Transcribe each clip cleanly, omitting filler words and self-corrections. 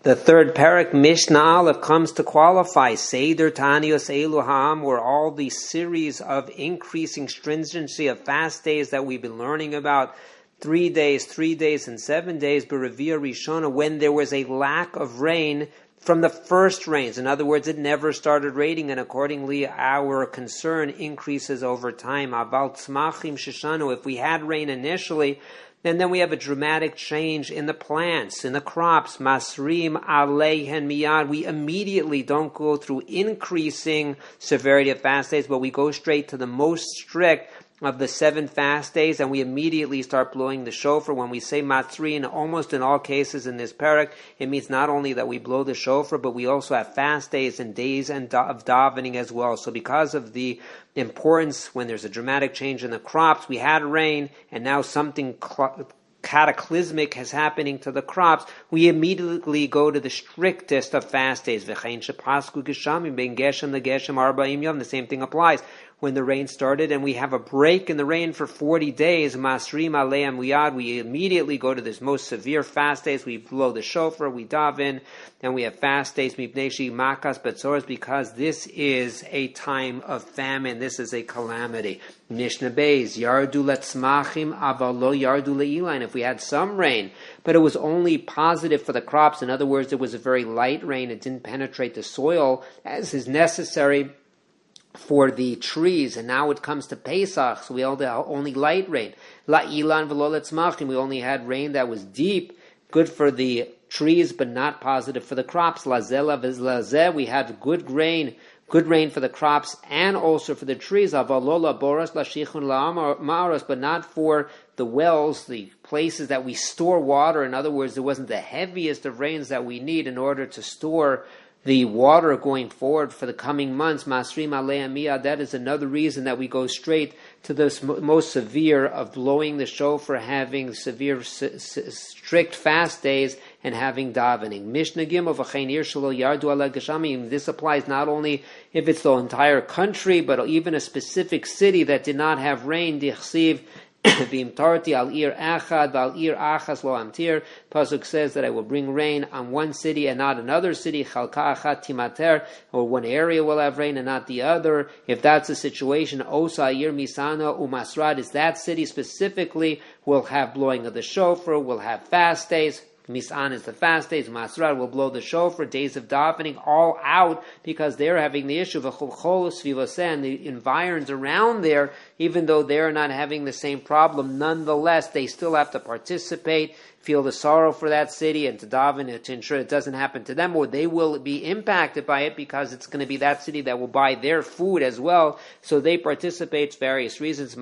The third parak, Mishnah Aleph, comes to qualify Seder Tanios Elu Ha'am, where all the series of increasing stringency of fast days that we've been learning about, 3 days, 3 days, and 7 days, Berevia Rishona, when there was a lack of rain from the first rains. In other words, it never started raining, and accordingly our concern increases over time. Aval Tzmachim Shishanu, if we had rain initially, and then we have a dramatic change in the plants, in the crops. Masrim aleihen miyad. We immediately don't go through increasing severity of fast days, but we go straight to the most strict of the 7 fast days, and we immediately start blowing the shofar. When we say matzrin, almost in all cases in this parak, it means not only that we blow the shofar, but we also have fast days and days of davening as well. So because of the importance, when there's a dramatic change in the crops, we had rain, and now something cataclysmic is happening to the crops, we immediately go to the strictest of fast days. The same thing applies. When the rain started and we have a break in the rain for 40 days, Masrim Aleim Miyad, we immediately go to this most severe fast days. We blow the shofar, we daven, and we have fast days, Mipneshi Makas Betzoros, because this is a time of famine. This is a calamity. Mishnah Beis, Yardu Letzmachim, Aval Lo Yardu Le'ilain. If we had some rain, but it was only positive for the crops, in other words, it was a very light rain, it didn't penetrate the soil as is necessary for the trees, and now it comes to Pesach, so we only light rain. La ilan v'lo letzmachim, we only had rain that was deep, good for the trees, but not positive for the crops. La zela v'zlazeh, we had good rain for the crops and also for the trees. Avalola boras lashichun la'amaros, but not for the wells, the places that we store water. In other words, there wasn't the heaviest of rains that we need in order to store the water going forward for the coming months. Masrim Alei Miyad, that is another reason that we go straight to the most severe of blowing the shofar, having severe, strict fast days, and having davening. Mishnah Gimel v'chein ir shelo yardu ala geshamim. This applies not only if it's the entire country, but even a specific city that did not have rain. Dichsiv V'imtarti al ir achad v'al ir achas lo amtir. Pasuk says that I will bring rain on one city and not another city. Chalka achat timater, or one area will have rain and not the other. If that's the situation, Osa ir misana umasrad, is that city specifically will have blowing of the shofar, will have fast days. Misan is the fast days. Masrad will blow the shofar, days of davening, all out because they're having the issue of and the environs around there, even though they're not having the same problem, nonetheless, they still have to participate, feel the sorrow for that city, and to daven to ensure it doesn't happen to them, or they will be impacted by it because it's going to be that city that will buy their food as well. So they participate for various reasons.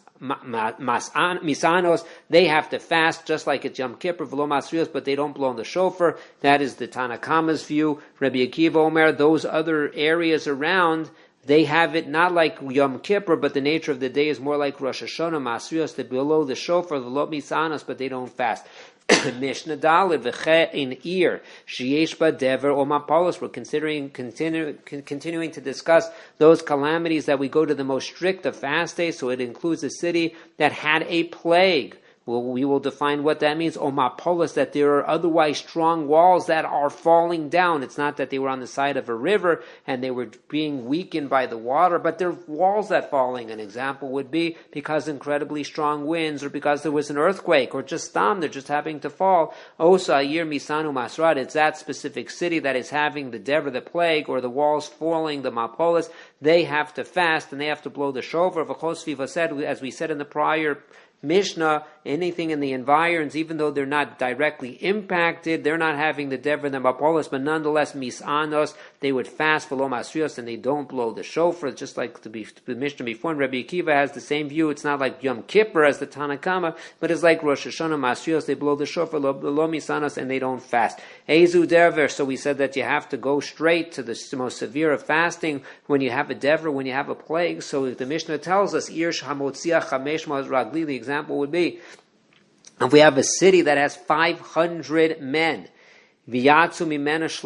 Misanos, they have to fast just like it's Yom Kippur, v'lo masrios, but they don't blow on the shofar. That is the Tanakama's view. Rabbi Akiva Omer, those other areas around, they have it not like Yom Kippur, but the nature of the day is more like Rosh Hashanah, Masrios, they blow the shofar, v'lo misanos, but they don't fast. Mishnah Daled v'che in ir sheyesh ba dever or mapalos. We're continuing to discuss those calamities that we go to the most strict of fast days. So it includes a city that had a plague. Well, we will define what that means. Omapolis, that there are otherwise strong walls that are falling down. It's not that they were on the side of a river and they were being weakened by the water, but there are walls that falling. An example would be because incredibly strong winds, or because there was an earthquake, or just they're just having to fall. Osa Yir Misanu Masrad, it's that specific city that is having the dever, the plague, or the walls falling, the mapolis. They have to fast and they have to blow the shofar. V'chos said, as we said in the prior Mishnah, anything in the environs, even though they're not directly impacted, they're not having the dever and the mapolis, but nonetheless, misanos, they would fast v'lo masrios, and they don't blow the shofar, just like the Mishnah before. And Rabbi Akiva has the same view. It's not like Yom Kippur as the Tanakama, but it's like Rosh Hashanah masrios. They blow the shofar, lo misanos, and they don't fast. Ezu dever, so we said that you have to go straight to the most severe of fasting when you have a dever, when you have a plague. So the Mishnah tells us, Irsh hamotzia chamesh ma'az ragli, the example would be, if we have a city that has 500 men, and you have 3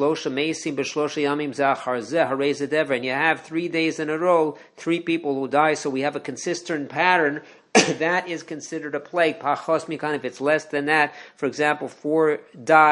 days in a row, 3 people who die, so we have a consistent pattern, that is considered a plague. If it's less than that, for example, 4 die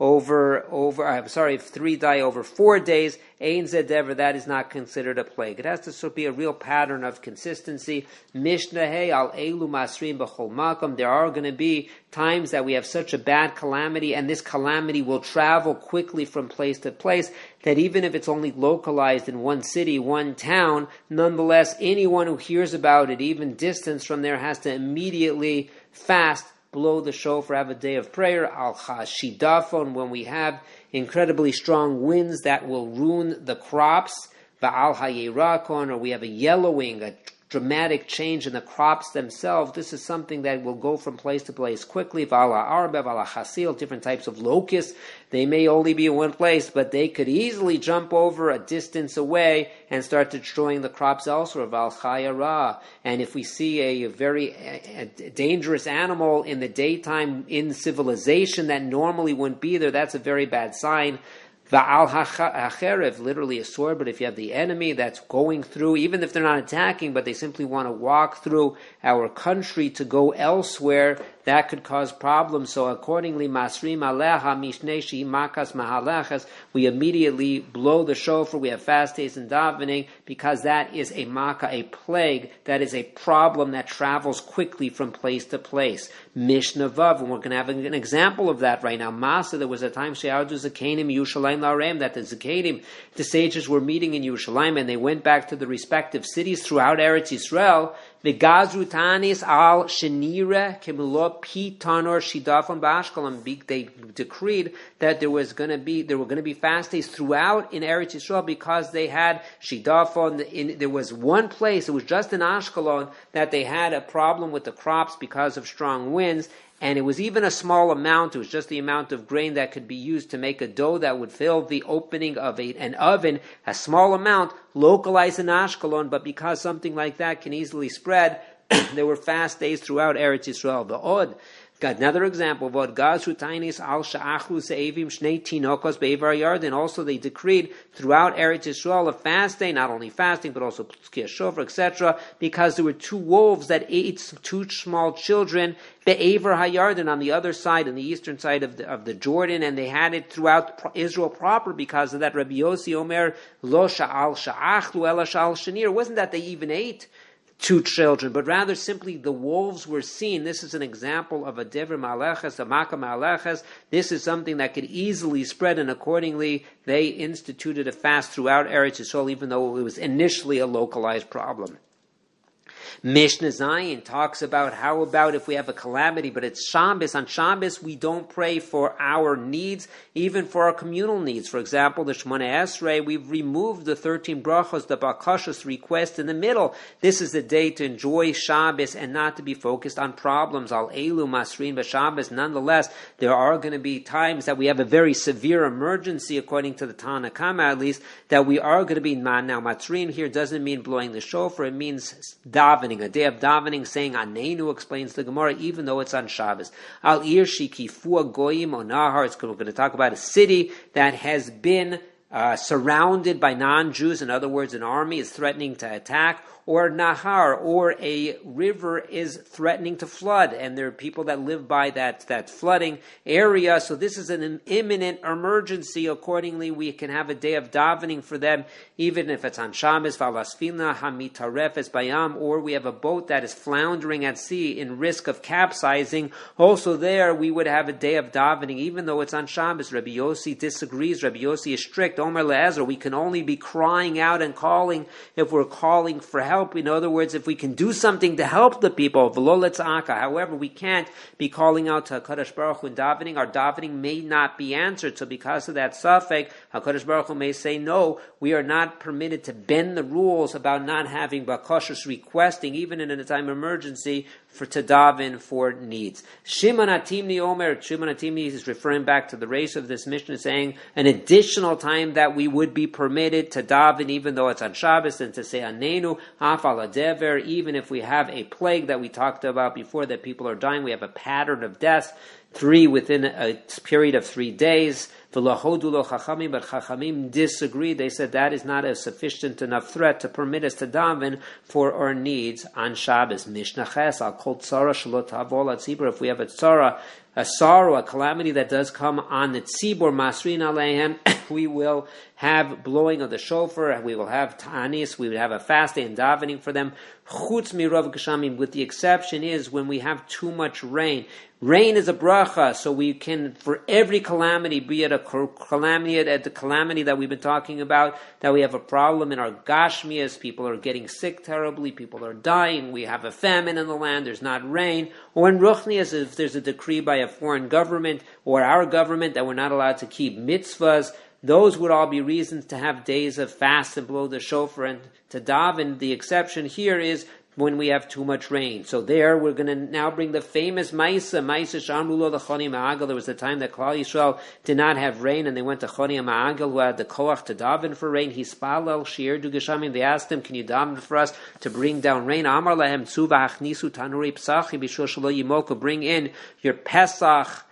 if 3 die over 4 days, Ein Zedever, that is not considered a plague. It has to be a real pattern of consistency. Mishnah Hey al Elu Masrim B'chol Makom. There are going to be times that we have such a bad calamity, and this calamity will travel quickly from place to place, that even if it's only localized in one city, one town, nonetheless, anyone who hears about it, even distance from there, has to immediately fast, blow the shofar, have a day of prayer, al-chashidafon, when we have incredibly strong winds that will ruin the crops, ba'al hayerakon, or we have a yellowing, a dramatic change in the crops themselves. This is something that will go from place to place quickly. V'ala arbe, v'ala chasil, different types of locusts. They may only be in one place, but they could easily jump over a distance away and start destroying the crops elsewhere. V'al chayara. And if we see a very dangerous animal in the daytime in civilization that normally wouldn't be there, that's a very bad sign. Va'al hacherev, literally a sword, but if you have the enemy that's going through, even if they're not attacking, but they simply want to walk through our country to go elsewhere, that could cause problems. So accordingly, masrim aleha mishneshi makas mahalachas, we immediately blow the shofar, we have fast days and davening, because that is a makkah, a plague, that is a problem that travels quickly from place to place. Mishnah Vav, and we're going to have an example of that right now. Masa, there was a time She'ardu Zakanim Yerushalayim La'arem, that the Zakanim, the sages, were meeting in Yerushalayim, and they went back to the respective cities throughout Eretz Yisrael. V'gazru tanis al shenira kemulot pitanor shidafon ba'ashkelon. They decreed that there were going to be fast days throughout in Eretz Yisrael because they had shidafon. There was one place, it was just in Ashkelon, that they had a problem with the crops because of strong winds. And it was even a small amount. It was just the amount of grain that could be used to make a dough that would fill the opening of an oven, a small amount, localized in Ashkelon, but because something like that can easily spread, there were fast days throughout Eretz Yisrael. The Od. Got another example of what Gazru Tainis al Sha'achlu Se'evim Shnei Tinokos Be'evar Yarden. Also, they decreed throughout Eretz Yisrael a fast day, not only fasting but also Tkiyah Shofar, etc., because there were 2 wolves that ate 2 small children Be'evar HaYarden on the other side, on the eastern side of the Jordan, and they had it throughout Israel proper because of that. Rabbi Yossi Omer Lo Sha'al Sha'achlu Ela Sha'al Shanir. It wasn't that they even ate 2 children, but rather simply the wolves were seen. This is an example of a dever ma'aleches, a makkah ma'aleches. This is something that could easily spread, and accordingly they instituted a fast throughout Eretz Yisrael, even though it was initially a localized problem. Mishnah Zayin talks about how about if we have a calamity, but it's Shabbos. On Shabbos, we don't pray for our needs, even for our communal needs. For example, the Shemona Esrei, we've removed the 13 brachos, the bakashos request in the middle. This is the day to enjoy Shabbos and not to be focused on problems. Al Elu Masrin b'Shabbos. Nonetheless, there are going to be times that we have a very severe emergency, according to the Tana Kama at least, that we are going to be now. Matrin here doesn't mean blowing the shofar; it means davening. A day of davening, saying Anenu, explains the Gemara, even though it's on Shabbos. Al Ir Shikifua Goyim Onahar. We're going to talk about a city that has been surrounded by non-Jews. In other words, an army is threatening to attack, or Nahar, or a river is threatening to flood, and there are people that live by that flooding area. So this is an imminent emergency. Accordingly, we can have a day of davening for them, even if it's on Shabbos, Valasfina Hamitarefes Bayam, or we have a boat that is floundering at sea in risk of capsizing. Also there, we would have a day of davening, even though it's on Shabbos. Rabbi Yossi disagrees. Rabbi Yossi is strict. Omer Le'ezra, we can only be crying out and calling if we're calling for help. In other words, if we can do something to help the people, v'lo letzaka. However, we can't be calling out to HaKadosh Baruch Hu in davening. Our davening may not be answered. So because of that suffix, HaKadosh Baruch Hu may say, no, we are not permitted to bend the rules about not having bakashos requesting, even in a time of emergency, to daven for needs. Shimon Atimni Omer, Shimon Atimni is referring back to the race of this Mishnah, saying an additional time that we would be permitted to daven, even though it's on Shabbos, and to say Anenu, Afal Adever, even if we have a plague that we talked about before, that people are dying, we have a pattern of deaths, 3 within a period of 3 days. V'lahodu lo chachamim, but chachamim disagreed. They said that is not a sufficient enough threat to permit us to daven for our needs on Shabbos. Mishnah Ches, I'll call tzara shalot havol atzibur. If we have a tzara, a sorrow, a calamity that does come on the tzibur, masrin aleihem, we will have blowing of the shofar, we will have ta'anis, we would have a fast day and davening for them. Chutz mirav geshamim, with the exception is when we have too much rain. Rain is a bracha, so we can, for every calamity, be it a calamity at the calamity that we've been talking about, that we have a problem in our gashmias, people are getting sick terribly, people are dying, we have a famine in the land, there's not rain, or in ruchnias, if there's a decree by a foreign government or our government that we're not allowed to keep mitzvahs, those would all be reasons to have days of fast and blow the shofar and to daven. The exception here is when we have too much rain. So there, we're going to now bring the famous Maisa Shamrulo, the Choni Ma'agel. There was a time that Klal Yisrael did not have rain, and they went to Choni Ma'agel, who had the koach to daven for rain. Hispalel Shir Du Geshamim. They asked him, "Can you daven for us to bring down rain?" Amar Lahem Tzuva Achnisu Tanuri Psachi Bishul Shelo Yimoku. Bring in your Pesach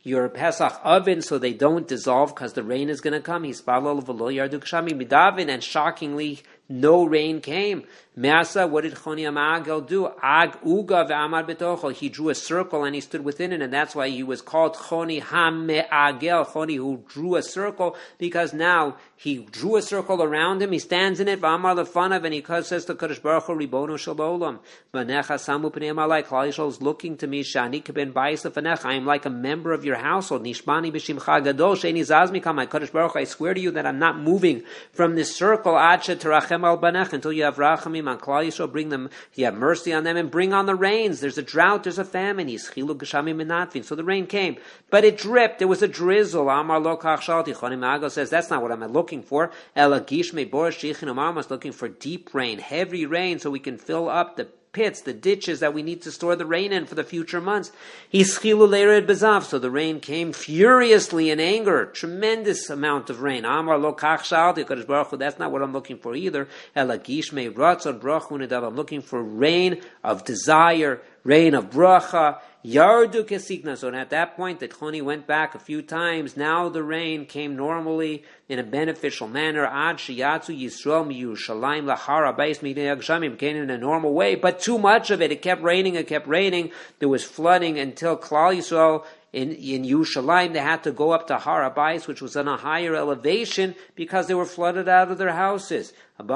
oven so they don't dissolve because the rain is going to come. Hispalel V'lo Yardu Geshamim Midaven, and shockingly, no rain came. Me'asa, what did Choni Ma'agel do? Ag uga ve'amad betocho. He drew a circle and he stood within it, and that's why he was called Choni HaMe'agel, Choni who drew a circle, because now he drew a circle around him, he stands in it, v'amar lefanav, and he says to Kadosh Baruch Hu, Ribono shel olam, v'necha samu p'nei malai, Klal Yisrael is looking to me, shani keben ba'is lefanecha, I am like a member of your household, nishbani b'shimcha gadol, she'eni zaz mikam, my Kadosh Baruch Hu, I swear to you that I'm not moving from this circle, ad she'terachem al banech, until you have rachamim on Klal Yisrael, bring them, you have mercy on them, and bring on the rains. There's a drought, there's a famine. Yischilu geshamim menatvin. So the rain came, but it dripped. There was a drizzle. Amar lo kach shalti. Choni Ma'agel says that's not what I'm looking for. Ela gishmei borish shichin amar. I'm looking for deep rain, heavy rain, so we can fill up the pits, the ditches that we need to store the rain in for the future months. Yischilu leired bezav. So the rain came furiously in anger, tremendous amount of rain. Amar lo kach shalti. Kadosh Baruch Hu, that's not what I'm looking for either. Ela gishmei ratzon brachu nedav. I'm looking for rain of desire, rain of bracha. Yardu kesikna. So at that point, the Choni went back a few times. Now the rain came normally in a beneficial manner. Ad sheyatzu Yisrael miyushalayim lahar habayis midei hagshamim, came in a normal way, but too much of it. It kept raining. There was flooding until Klal Yisrael in Yerushalayim, they had to go up to Har HaBayis, which was on a higher elevation, because they were flooded out of their houses.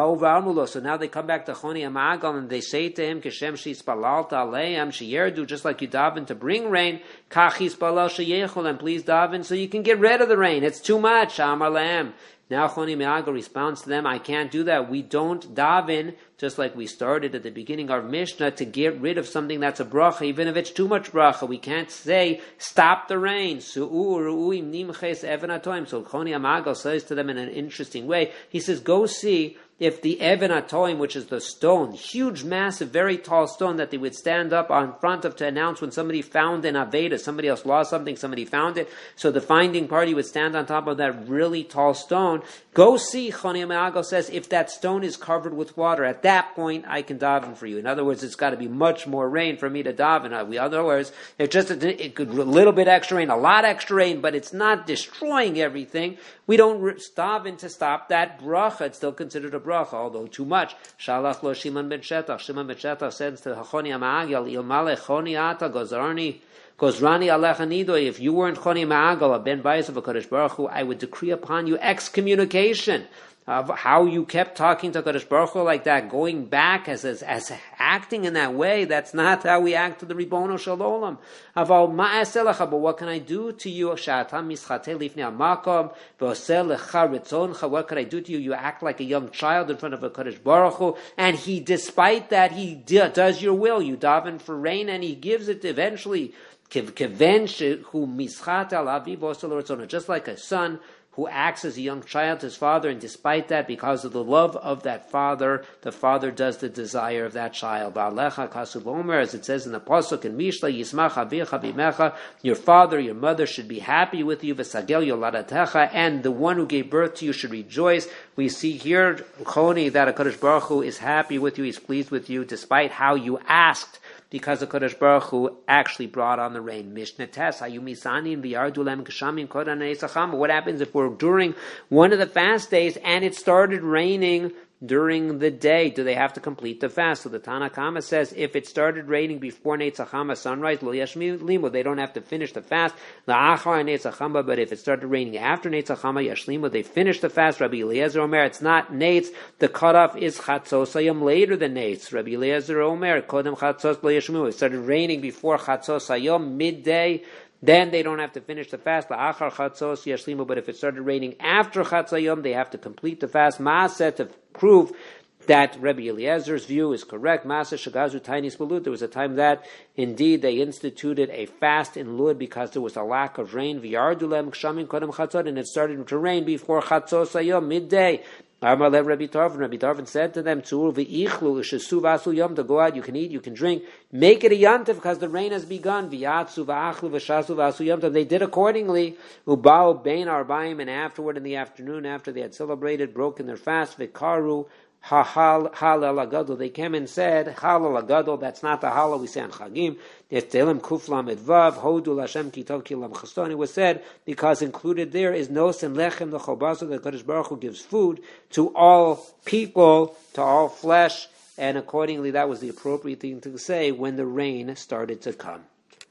So now they come back to Choni Ma'agel and they say to him, Keshem sheispalalta aleim sheyerdu, just like you daven to bring rain, kach yispalal sheyechol, and please daven so you can get rid of the rain. It's too much. Amar lehem. Now Choni Ma'agel responds to them, I can't do that. We don't daven, just like we started at the beginning of our Mishnah, to get rid of something that's a bracha, even if it's too much bracha. We can't say, stop the rain. So Choni Ma'agel says to them in an interesting way, he says, go see if the Even HaToim, which is the stone, huge, massive, very tall stone that they would stand up on front of to announce when somebody found an Aveda, somebody else lost something, somebody found it, so the finding party would stand on top of that really tall stone. Go see, Choni Ma'agel says, if that stone is covered with water. At that point, I can daven for you. In other words, it's got to be much more rain for me to daven. In other words, it's just a little bit extra rain, a lot extra rain, but it's not destroying everything. We don't daven to stop that bracha. It's still considered a bracha, although too much. Shalach lo Shimon ben Shetach. Shimon ben Shetach says to Choni Ma'agel, Ilmale Choni ata gozrani alecha nido. If you weren't Choni Ma'agel, a ben bayis of a Kadosh Baruch Hu, I would decree upon you excommunication. Of how you kept talking to Kadosh Baruch Hu like that, going back as acting in that way. That's not how we act to the Ribono Shel Olam. Aval ma'aselacha, but what can I do to you? Sha'atam mischatei lifnei hamakom v'oseh lecha ritzoncha. What can I do to you? You act like a young child in front of a Kadosh Baruch Hu, and despite that, he does your will. You daven for rain, and he gives it eventually. Just like a son who acts as a young child to his father, and despite that, because of the love of that father, the father does the desire of that child. As it says in the Pasuk in Mishle, Yismach avicha b'imecha, your father, your mother should be happy with you, v'sagel yoladatecha, and the one who gave birth to you should rejoice. We see here, Choni, that HaKadosh Baruch Hu is happy with you, he's pleased with you, despite how you asked because the Kodesh Baruch Hu actually brought on the rain. Mishnah Tes, Hayumisanin v'yardulem kshamim kodan neisacham. What happens if we're during one of the fast days and it started raining during the day? Do they have to complete the fast? So the Tana Kama says if it started raining before Neitzachama sunrise, lo yashlimu, they don't have to finish the fast. La'achar Neitzachama, but if it started raining after Neitzachama yashlimu, they finish the fast. Rabbi Eliezer Omer, it's not Neitz. The cutoff is Chatzos Hayom, later than Neitz. Rabbi Eliezer Omer, Kodem Chatzos lo yashlimu. It started raining before Chatzos Hayom, midday. Then they don't have to finish the fast. La'achar chatzos yashlimu. But if it started raining after chatzayom, they have to complete the fast. Maaseh, to prove that Rabbi Eliezer's view is correct. Maaseh shagazu tainis balut. There was a time that indeed they instituted a fast in Lud because there was a lack of rain. V'yardulem kshamim kodem chatzot, and it started to rain before chatzos hayom, midday. Amar lev Rabbi Tarfon said to them, "Tzur v'iichlu l'shesu v'asu yom." To go out, you can eat, you can drink. Make it a yantiv because the rain has begun. V'yatzu v'achlu v'shasu v'asu yom. They did accordingly. Ubao bein arbaim, and afterward in the afternoon, after they had celebrated, broken their fast. V'karu halal agadol. They came and said halal agadol. That's not the halal we say on Chagim. It's Tehillim Kuflam Edvav Hodu Lashem Kitov Kilam Chaston. It was said because included there is nos and lechem, the chobaso, that Kadosh Baruch Hu gives food to all people, to all flesh, and accordingly that was the appropriate thing to say when the rain started to come.